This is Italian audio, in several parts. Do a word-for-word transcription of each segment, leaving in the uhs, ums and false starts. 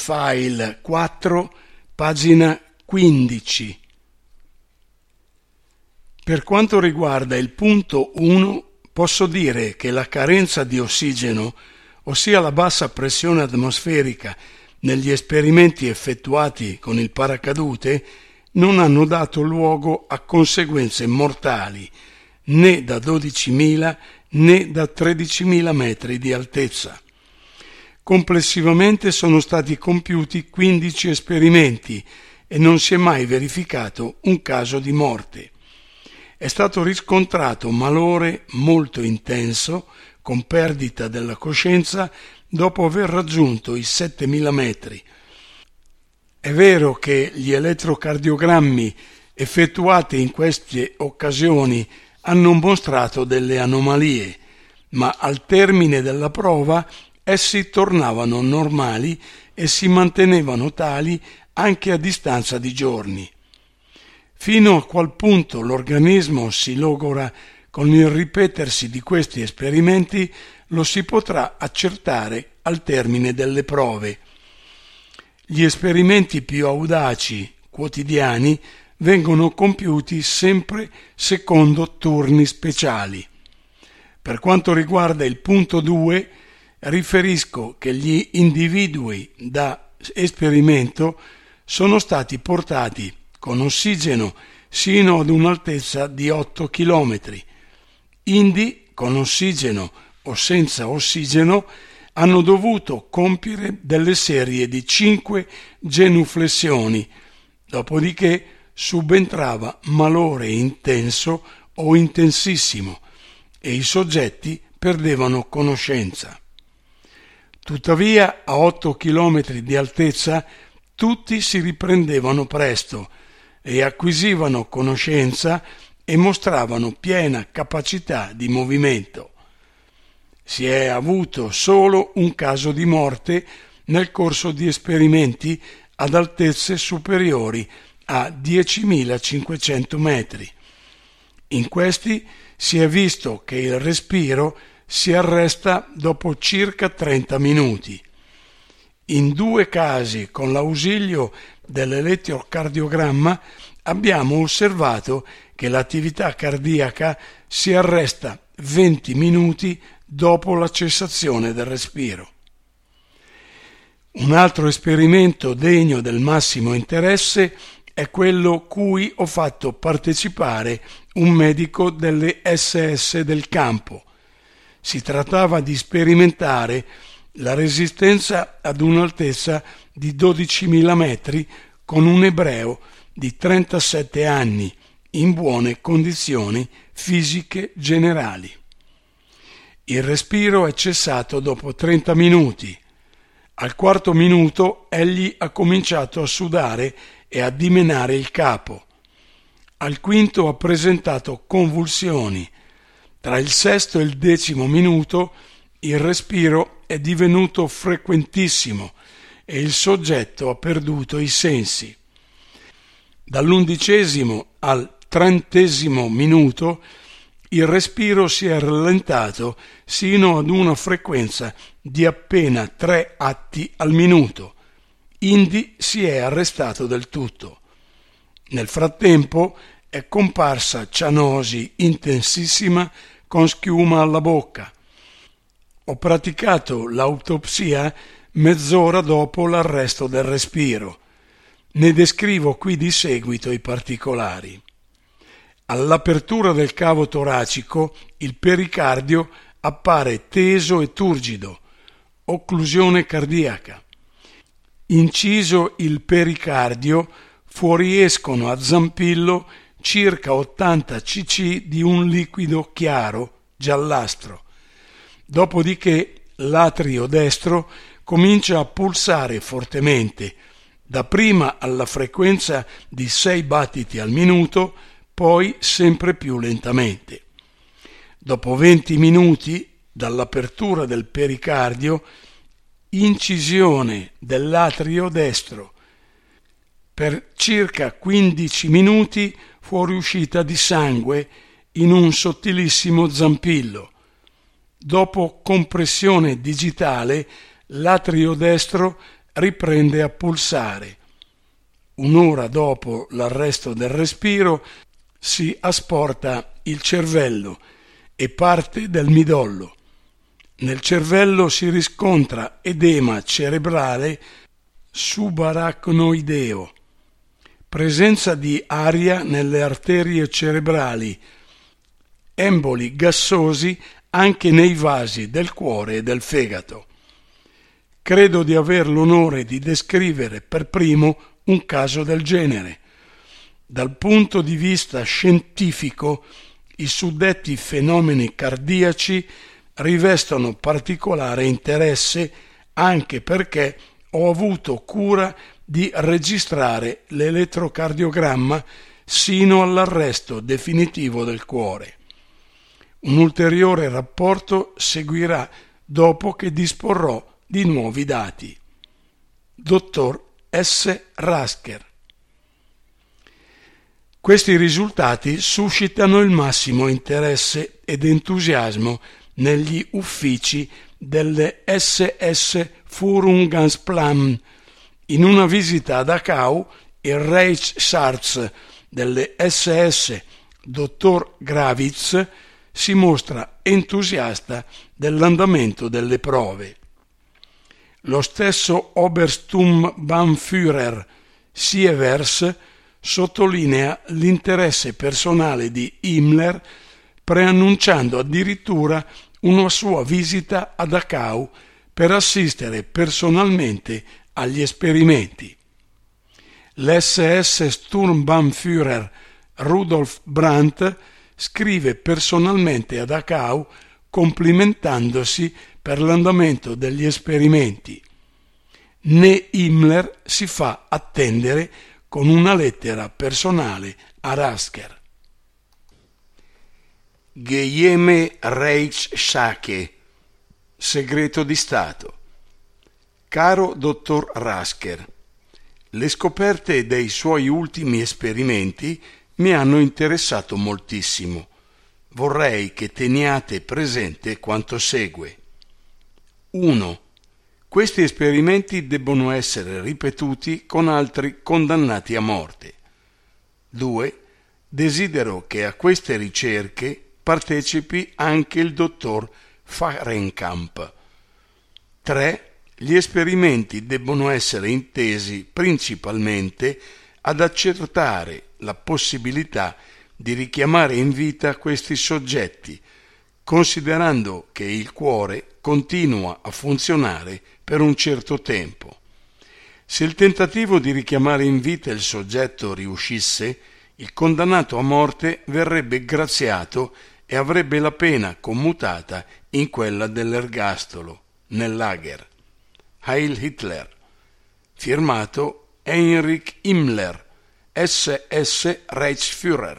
file quattro, pagina quindici. Per quanto riguarda il punto uno, posso dire che la carenza di ossigeno, ossia la bassa pressione atmosferica negli esperimenti effettuati con il paracadute, non hanno dato luogo a conseguenze mortali né da dodicimila né da tredicimila metri di altezza. Complessivamente sono stati compiuti quindici esperimenti e non si è mai verificato un caso di morte. È stato riscontrato malore molto intenso, con perdita della coscienza, dopo aver raggiunto i settemila metri. È vero che gli elettrocardiogrammi effettuati in queste occasioni hanno mostrato delle anomalie, ma al termine della prova essi tornavano normali e si mantenevano tali anche a distanza di giorni. Fino a qual punto l'organismo si logora con il ripetersi di questi esperimenti lo si potrà accertare al termine delle prove. Gli esperimenti più audaci, quotidiani, vengono compiuti sempre secondo turni speciali. Per quanto riguarda il punto due, riferisco che gli individui da esperimento sono stati portati con ossigeno sino ad un'altezza di otto chilometri. Indi, con ossigeno o senza ossigeno, hanno dovuto compiere delle serie di cinque genuflessioni, dopodiché subentrava malore intenso o intensissimo e i soggetti perdevano conoscenza. Tuttavia, a otto chilometri di altezza, tutti si riprendevano presto e acquisivano conoscenza e mostravano piena capacità di movimento. Si è avuto solo un caso di morte nel corso di esperimenti ad altezze superiori a diecimilacinquecento metri. In questi si è visto che il respiro si arresta dopo circa trenta minuti. In due casi, con l'ausilio dell'elettrocardiogramma, abbiamo osservato che l'attività cardiaca si arresta venti minuti dopo la cessazione del respiro. Un altro esperimento degno del massimo interesse è quello cui ho fatto partecipare un medico delle esse esse del campo. Si trattava di sperimentare la resistenza ad un'altezza di dodicimila metri con un ebreo di trentasette anni in buone condizioni fisiche generali. Il respiro è cessato dopo trenta minuti. Al quarto minuto egli ha cominciato a sudare e a dimenare il capo. Al quinto ha presentato convulsioni. Tra il sesto e il decimo minuto il respiro è divenuto frequentissimo e il soggetto ha perduto i sensi. Dall'undicesimo al trentesimo minuto il respiro si è rallentato sino ad una frequenza di appena tre atti al minuto, indi si è arrestato del tutto. Nel frattempo è comparsa cianosi intensissima con schiuma alla bocca. Ho praticato l'autopsia mezz'ora dopo l'arresto del respiro. Ne descrivo qui di seguito i particolari. All'apertura del cavo toracico il pericardio appare teso e turgido, occlusione cardiaca. Inciso il pericardio, fuoriescono a zampillo circa ottanta cc di un liquido chiaro, giallastro. Dopodiché l'atrio destro comincia a pulsare fortemente, dapprima alla frequenza di sei battiti al minuto, poi sempre più lentamente. Dopo venti minuti dall'apertura del pericardio, incisione dell'atrio destro. Per circa quindici minuti fuoriuscita di sangue in un sottilissimo zampillo. Dopo compressione digitale, l'atrio destro riprende a pulsare. Un'ora dopo l'arresto del respiro si asporta il cervello e parte del midollo. Nel cervello si riscontra edema cerebrale subarachnoideo, presenza di aria nelle arterie cerebrali, emboli gassosi anche nei vasi del cuore e del fegato. Credo di aver l'onore di descrivere per primo un caso del genere. Dal punto di vista scientifico, i suddetti fenomeni cardiaci rivestono particolare interesse anche perché ho avuto cura di registrare l'elettrocardiogramma sino all'arresto definitivo del cuore. Un ulteriore rapporto seguirà dopo che disporrò di nuovi dati. Dottor S. Rasker. Questi risultati suscitano il massimo interesse ed entusiasmo negli uffici delle S S Führungsplan. In una visita a Dachau, il Reichsarzt delle S S, dottor Gravitz, si mostra entusiasta dell'andamento delle prove. Lo stesso Obersturmbannführer Sievers sottolinea l'interesse personale di Himmler, preannunciando addirittura una sua visita a Dachau per assistere personalmente agli esperimenti. L'S S Sturmbannführer Rudolf Brandt scrive personalmente a Dachau complimentandosi per l'andamento degli esperimenti. Né Himmler si fa attendere con una lettera personale a Rasker. Geheime Reichssache, segreto di Stato. Caro dottor Rasker, le scoperte dei suoi ultimi esperimenti mi hanno interessato moltissimo. Vorrei che teniate presente quanto segue. uno. Questi esperimenti debbono essere ripetuti con altri condannati a morte. due. Desidero che a queste ricerche partecipi anche il dottor Fahrenkamp. tre. Gli esperimenti debbono essere intesi principalmente ad accertare la possibilità di richiamare in vita questi soggetti, considerando che il cuore continua a funzionare per un certo tempo. Se il tentativo di richiamare in vita il soggetto riuscisse, il condannato a morte verrebbe graziato e avrebbe la pena commutata in quella dell'ergastolo, nel lager. Heil Hitler. Firmato Heinrich Himmler, S S Reichsführer.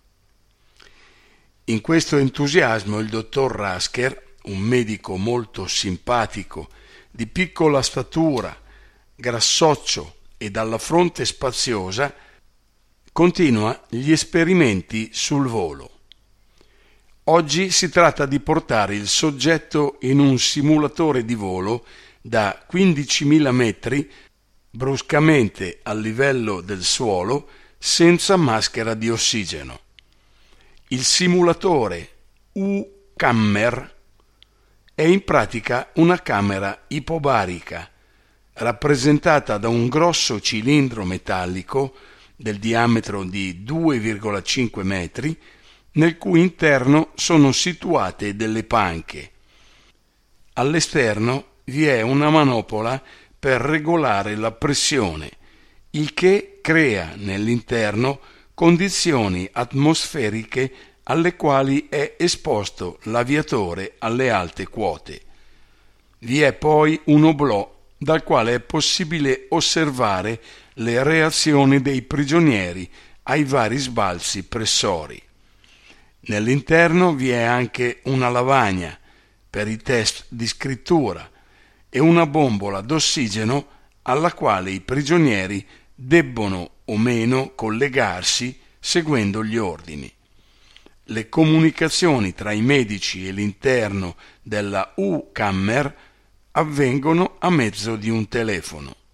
In questo entusiasmo il dottor Rasker, un medico molto simpatico, di piccola statura, grassoccio e dalla fronte spaziosa, continua gli esperimenti sul volo. Oggi si tratta di portare il soggetto in un simulatore di volo da quindicimila metri bruscamente al livello del suolo senza maschera di ossigeno. Il simulatore U-Kammer è in pratica una camera ipobarica rappresentata da un grosso cilindro metallico del diametro di due virgola cinque metri, nel cui interno sono situate delle panche. All'esterno vi è una manopola per regolare la pressione, il che crea nell'interno condizioni atmosferiche alle quali è esposto l'aviatore alle alte quote. Vi è poi un oblò dal quale è possibile osservare le reazioni dei prigionieri ai vari sbalzi pressori. Nell'interno vi è anche una lavagna per i test di scrittura e una bombola d'ossigeno alla quale i prigionieri debbono o meno collegarsi seguendo gli ordini. Le comunicazioni tra i medici e l'interno della U-Kammer avvengono a mezzo di un telefono.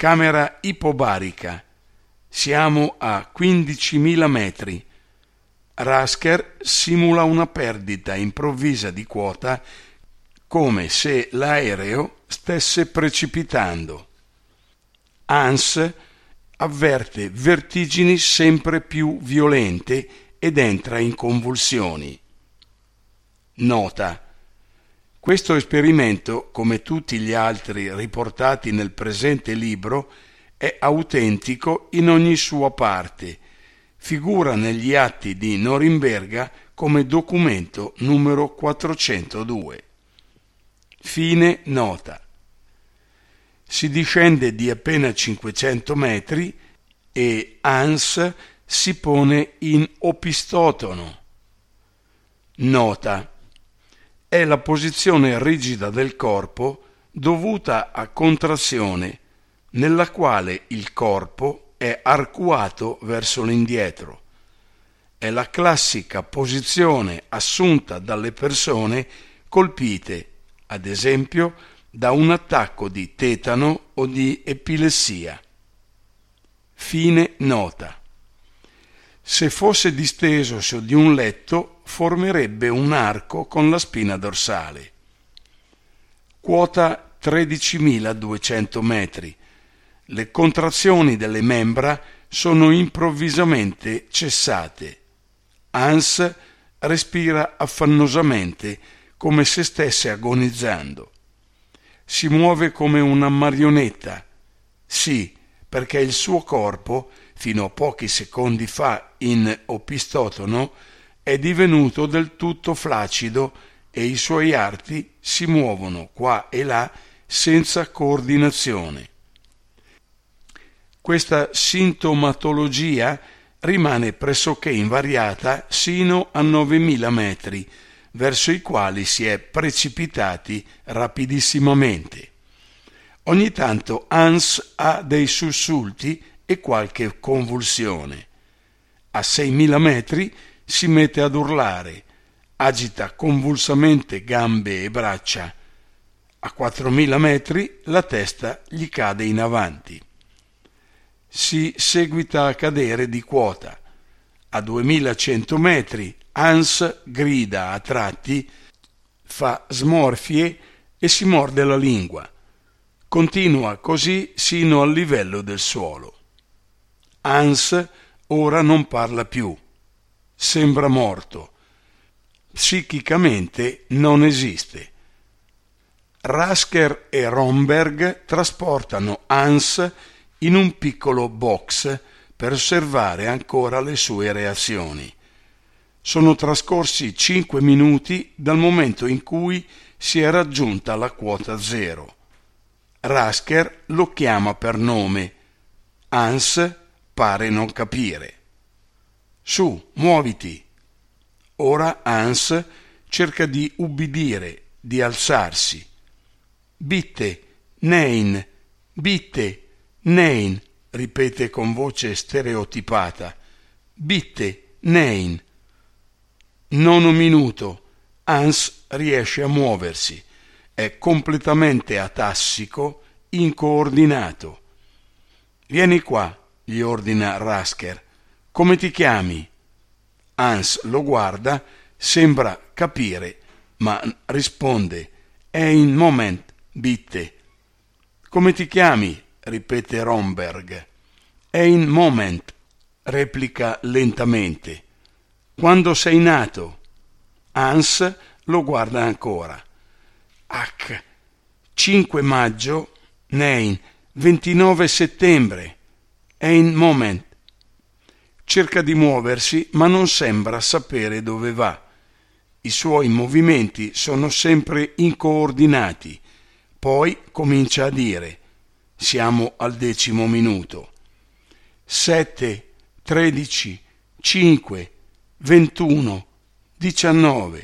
Camera ipobarica. Siamo a quindicimila metri. Rasker simula una perdita improvvisa di quota come se l'aereo stesse precipitando. Hans avverte vertigini sempre più violente ed entra in convulsioni. Nota: questo esperimento, come tutti gli altri riportati nel presente libro, è autentico in ogni sua parte. Figura negli atti di Norimberga come documento numero quattrocentodue. Fine nota. Si discende di appena cinquecento metri e Hans si pone in opistotono. Nota: è la posizione rigida del corpo dovuta a contrazione, nella quale il corpo è arcuato verso l'indietro. È la classica posizione assunta dalle persone colpite, ad esempio, da un attacco di tetano o di epilessia. Fine nota. Se fosse disteso su di un letto, formerebbe un arco con la spina dorsale. Quota tredicimiladuecento metri. Le contrazioni delle membra sono improvvisamente cessate. Hans respira affannosamente, come se stesse agonizzando. Si muove come una marionetta. Sì, perché il suo corpo, fino a pochi secondi fa in opistotono, è divenuto del tutto flaccido e i suoi arti si muovono qua e là senza coordinazione. Questa sintomatologia rimane pressoché invariata sino a novemila metri, verso i quali si è precipitati rapidissimamente. Ogni tanto Hans ha dei sussulti e qualche convulsione. A seimila metri si mette ad urlare, agita convulsamente gambe e braccia. A quattromila metri la testa gli cade in avanti. Si seguita a cadere di quota. A duemilacento metri Hans grida a tratti, fa smorfie e si morde la lingua. Continua così sino al livello del suolo. Hans ora non parla più. Sembra morto. Psichicamente non esiste. Rasker e Romberg trasportano Hans in un piccolo box per osservare ancora le sue reazioni. Sono trascorsi cinque minuti dal momento in cui si è raggiunta la quota zero. Rasker lo chiama per nome. Hans pare non capire. Su, muoviti. Ora Hans cerca di ubbidire, di alzarsi. Bitte, nein, bitte, nein, ripete con voce stereotipata. Bitte, nein. Nono minuto. Hans riesce a muoversi. È completamente atassico, incoordinato. Vieni qua, gli ordina Rasker. Come ti chiami? Hans lo guarda, sembra capire, ma risponde: Ein Moment, bitte. Come ti chiami? Ripete Romberg. Ein Moment, replica lentamente. Quando sei nato? Hans lo guarda ancora. Ach, cinque maggio, nein, ventinove settembre. Ein Moment. Cerca di muoversi, ma non sembra sapere dove va. I suoi movimenti sono sempre incoordinati. Poi comincia a dire: siamo al decimo minuto. Sette, tredici, cinque, ventuno, diciannove.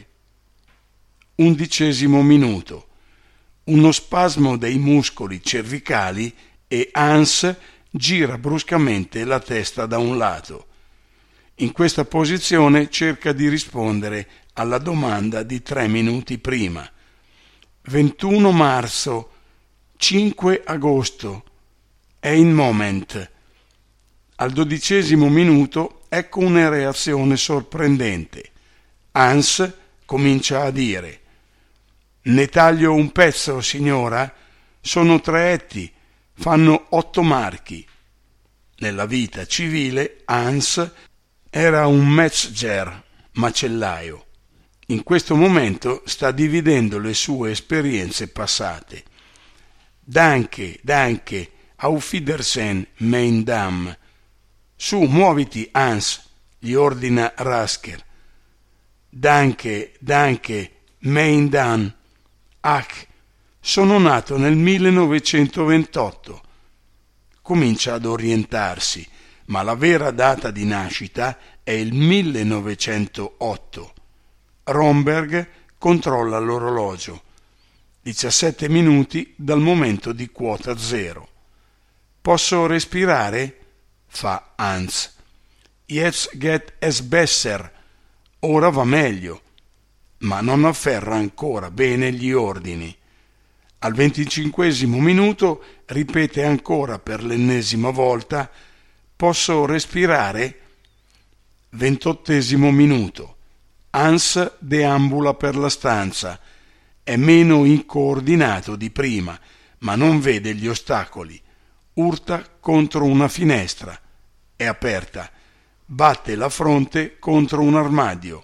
Undicesimo minuto. Uno spasmo dei muscoli cervicali e Hans gira bruscamente la testa da un lato. In questa posizione cerca di rispondere alla domanda di tre minuti prima. ventuno marzo, cinque agosto, ein Moment. Al dodicesimo minuto ecco una reazione sorprendente. Hans comincia a dire: «Ne taglio un pezzo, signora? Sono tre etti, fanno otto marchi». Nella vita civile Hans era un Metzger, macellaio. In questo momento sta dividendo le sue esperienze passate. «Danke, danke, auf Wiedersehen, mein Dame». «Su, muoviti, Hans», gli ordina Rasker. «Danke, danke, mein Dame». «Ach, sono nato nel millenovecentoventotto». Comincia ad orientarsi, ma la vera data di nascita è il millenovecentootto. Romberg controlla l'orologio. diciassette minuti dal momento di quota zero. «Posso respirare?» fa Hans. «Jetzt geht es besser». Ora va meglio, ma non afferra ancora bene gli ordini. Al venticinquesimo minuto ripete ancora per l'ennesima volta: «Posso respirare?» Ventottesimo minuto. Hans deambula per la stanza. È meno incoordinato di prima, ma non vede gli ostacoli. Urta contro una finestra. È aperta. Batte la fronte contro un armadio.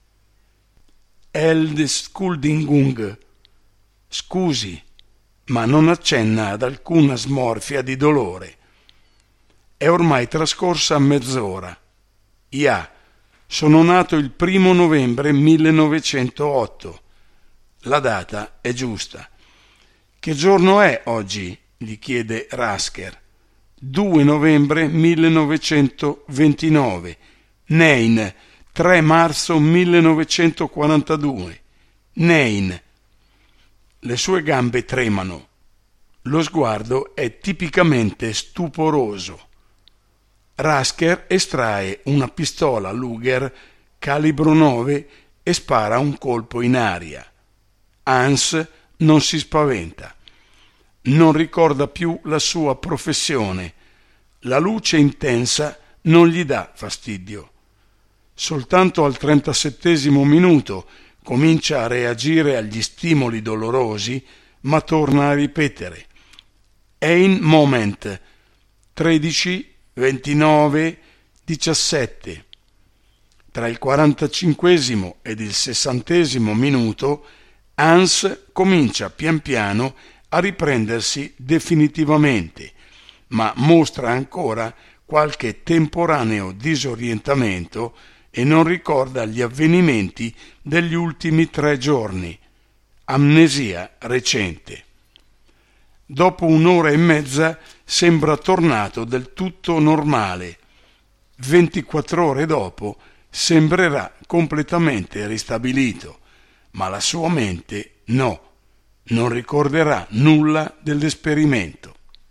«Entschuldigung». Scusi, ma non accenna ad alcuna smorfia di dolore. È ormai trascorsa mezz'ora. Ja, sono nato il primo novembre millenovecentootto. La data è giusta. «Che giorno è oggi?» gli chiede Rasker. due novembre millenovecentoventinove. Nein, tre marzo millenovecentoquarantadue. Nein. Le sue gambe tremano. Lo sguardo è tipicamente stuporoso. Rasker estrae una pistola Luger calibro nove e spara un colpo in aria. Hans non si spaventa. Non ricorda più la sua professione. La luce intensa non gli dà fastidio. Soltanto al trentasettesimo minuto comincia a reagire agli stimoli dolorosi, ma torna a ripetere: «Ein Moment». tredici, ventinove, diciassette. Tra il quarantacinquesimo ed il sessantesimo minuto Hans comincia pian piano a riprendersi definitivamente, ma mostra ancora qualche temporaneo disorientamento e non ricorda gli avvenimenti degli ultimi tre giorni. Amnesia recente. Dopo un'ora e mezza sembra tornato del tutto normale. ventiquattro ore dopo sembrerà completamente ristabilito, ma la sua mente no, non ricorderà nulla dell'esperimento.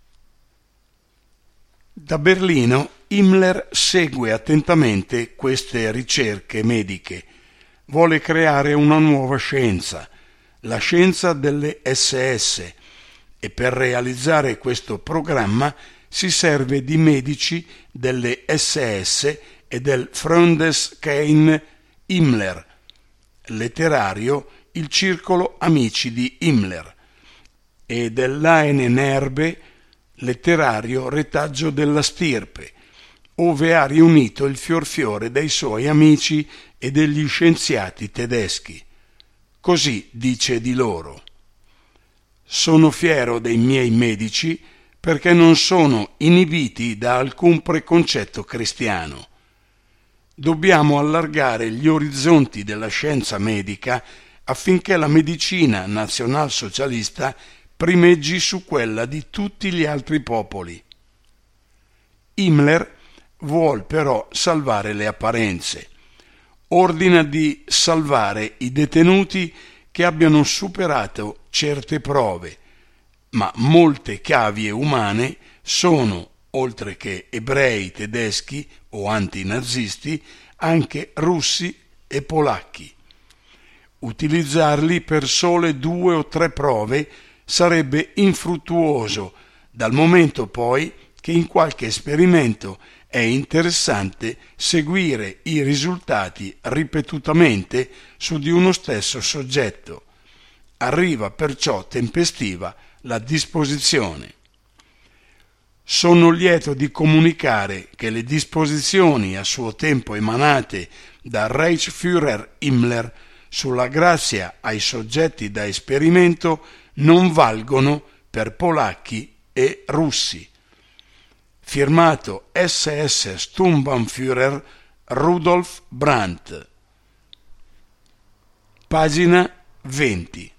Da Berlino Himmler segue attentamente queste ricerche mediche. Vuole creare una nuova scienza, la scienza delle esse esse, e per realizzare questo programma si serve di medici delle esse esse e del Freundeskreis Himmler, letterario il circolo amici di Himmler, e dell'Ahnenerbe, letterario retaggio della stirpe, ove ha riunito il fiorfiore dei suoi amici e degli scienziati tedeschi. Così dice di loro: «Sono fiero dei miei medici perché non sono inibiti da alcun preconcetto cristiano. Dobbiamo allargare gli orizzonti della scienza medica affinché la medicina nazionalsocialista primeggi su quella di tutti gli altri popoli». Himmler vuol però salvare le apparenze. Ordina di salvare i detenuti che abbiano superato certe prove, ma molte cavie umane sono, oltre che ebrei, tedeschi o antinazisti, anche russi e polacchi. Utilizzarli per sole due o tre prove sarebbe infruttuoso, dal momento poi che in qualche esperimento è interessante seguire i risultati ripetutamente su di uno stesso soggetto. Arriva perciò tempestiva la disposizione. Sono lieto di comunicare che le disposizioni a suo tempo emanate da Reichsführer Himmler sulla grazia ai soggetti da esperimento non valgono per polacchi e russi. Firmato S S Sturmbannführer Rudolf Brandt. Pagina venti.